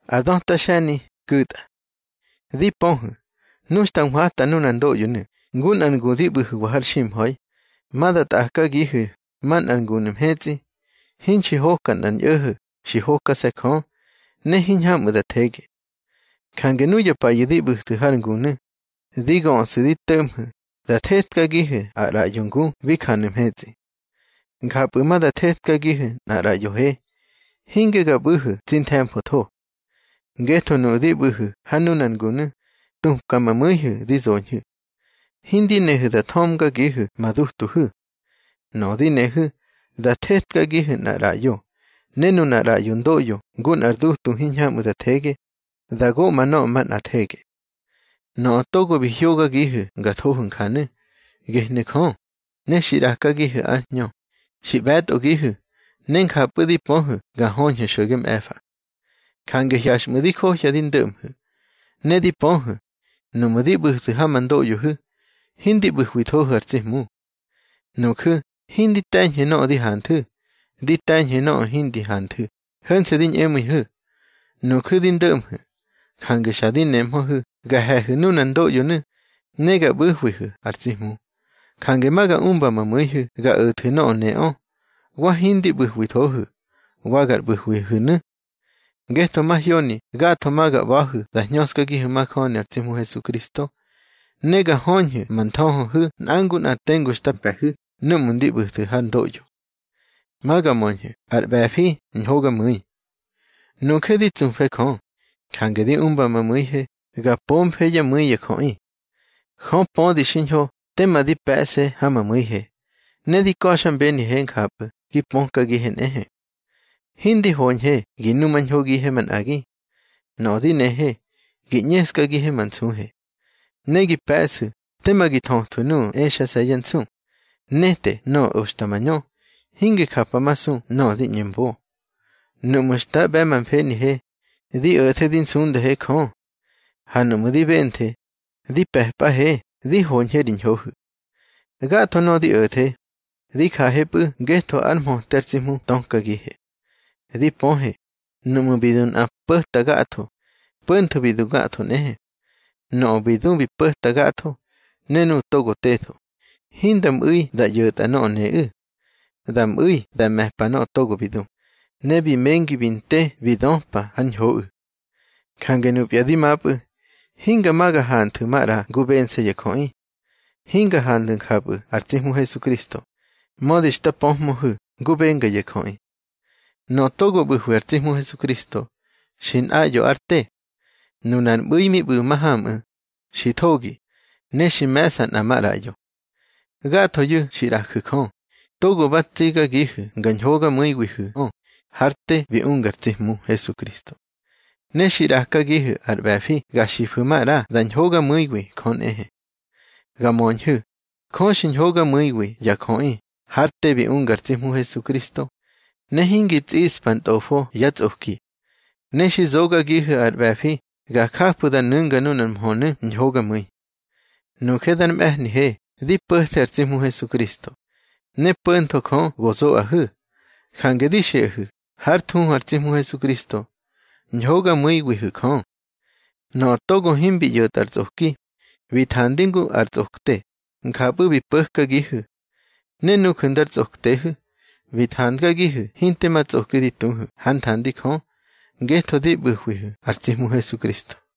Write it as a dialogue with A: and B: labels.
A: Adon tashani kuta. Di ponhu. Nustan wata nunan do yunu. Ngun angu di buhu wahar shim hoy. Madat aka gihu. Man angunim hetzi. Hin shihokan an yohu. Shihoka sekon. Ne hin hamu da tege. Kangenuya pa yidi buh tu harangunu. Di gon su di temhu. Da tetka gihu a rayungu vikanim hetzi. Ngapu ma da tetka gihu na rayohe. Hinge ga buhu zin tempo to. Geto no di buhu hanunan gunu. Tum kama muhu di zonhu. Hindi nehu da tomga gihu maduhtuhu. No di nehu da tetka gihu na rayo. Nenu na rayun doyo gun arduhtu hinhamu da tege. Da go mano man atege. No togo bihyoga gihu gatohun kanu. Gihne kon. Ne shiraka gihu anyo. Shibat gihu. Nen kapudi ponhu gahonye shogem efa. Kange yashmudi ko yadin dumhu. Ne di ponhu. No mudi buhtu hamando yuhu. Hindi buhwito hartimu. No ku. Hindi tanye no di hantu. Di tanye no hindi hantu. Hanse din emuhu. No ku din dumhu. Kange shadin nemhohu. Gahehu nunando yunu. Nega buhwihu artimu. Kange maga umba mamuhu. Ga utu no neo. Wa hindi buhwitohu. Wagar buhwihu nu. Gesto más yoni. Gato maga bahu. Da nyoska gihu makoni artimu Jesucristo. Nega honyu mantoho hu. Nangun atengu stapehu. Numundi buhtu handoyo. Maga monyu. Arbefi nhoga mui. Nuke di tzunfe kon. Kange di umba mamuihe. Ga pompe ya muye koi. Hon pon di shinho. Tema di pese hama muihe. Ne di koshan beni hen kap. Ki ponka gihen ehe. Hindi honye. Ginu manho gihe man agi. No di nehe. Ginyeska gihe man sunhe. Ne gi pese. Tema gi tontu nu esha sayan sun. Nete no ustamanyo. Hinge kapa masun no di nyembo. No musta be man peni he. Di öte din sun de he kon. Hanumu di bente. Di pehpa he. Di honye din hohu. Gato no di öte. Di kahepu geto almo terzimu tonka gihe. Di ponhe. Numu bidun a puhta gato. Puntu bidu gato nehe. No bidun bi puhta gato. Nenu togo teto. Hindam ui da yota no ne u. Dam ui da mehpa no togo bidun. Nebi mengi binte bidonpa anho u. Kangenup yadi mapu. Hinga maga hantu mara gubense yakoi. Hinga handun kapu artimu Jesucristo. Modista pohmohu gubenga yakoi. No togo buhu artimu Jesucristo. Shin ayo arte. Nunan buimi bu maham. Shitogi. Neshi mesan amarayo. Gato yu shiraku kon. Togo batiga gihu ganhoga muy wihu. Harte bi ungartimu Jesucristo. Neshiraka gihu arbafi gashifumara danhoga muy kon ehe. Gamonhu. Kon shinhoga muy yakoi. Harte bi ungartimu Jesucristo. Nehingit ispan tofo yatsoki. Neshizoga gihu arbafi gakapuda nunga nunan mhone nhoga muy. No quedan mehni he. Di puhte artimu Jesucristo. Ne punto kon gozo ahu. Kange di shehu. Hartun artimu Jesucristo. Nhoga muy wihu kon. No togo himbi yot arzoki. Vithandingu arzokte. Nkapu bi puhka gihu. Nenu kundar zoktehu. Vithandga gihu. Hinte matzoki di tunhu. Hanthandi kon. Geto di buhwihu. Artimu Jesucristo.